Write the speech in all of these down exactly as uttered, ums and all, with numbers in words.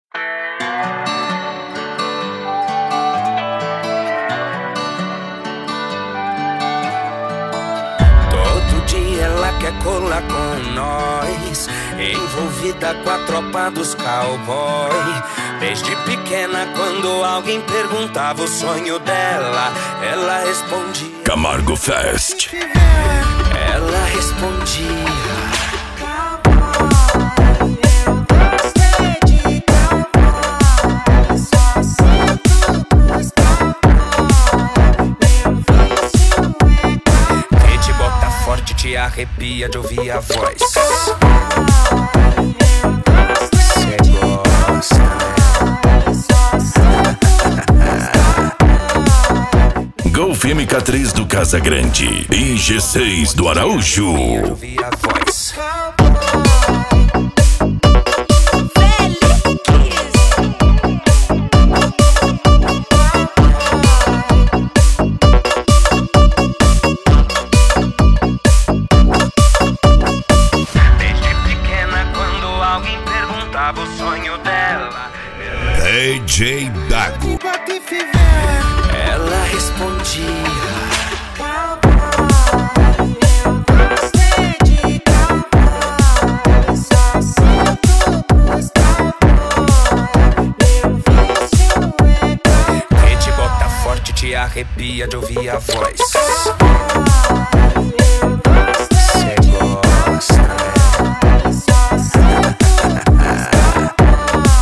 Todo dia ela quer colar com nós, envolvida com a tropa dos cowboy. Desde pequena, quando alguém perguntava o sonho dela, ela respondia Camargo Fest. Ela respondia te arrepia de ouvir a voz. Cê gosta, Golf M K três do Casa Grande e G seis do Araújo. Ouvir a voz. O sonho dela, D J Dago. Ela respondia que te bota forte, te arrepia de ouvir a voz. Cê gosta,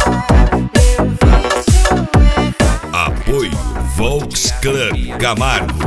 Apoio Volks Club Camargo.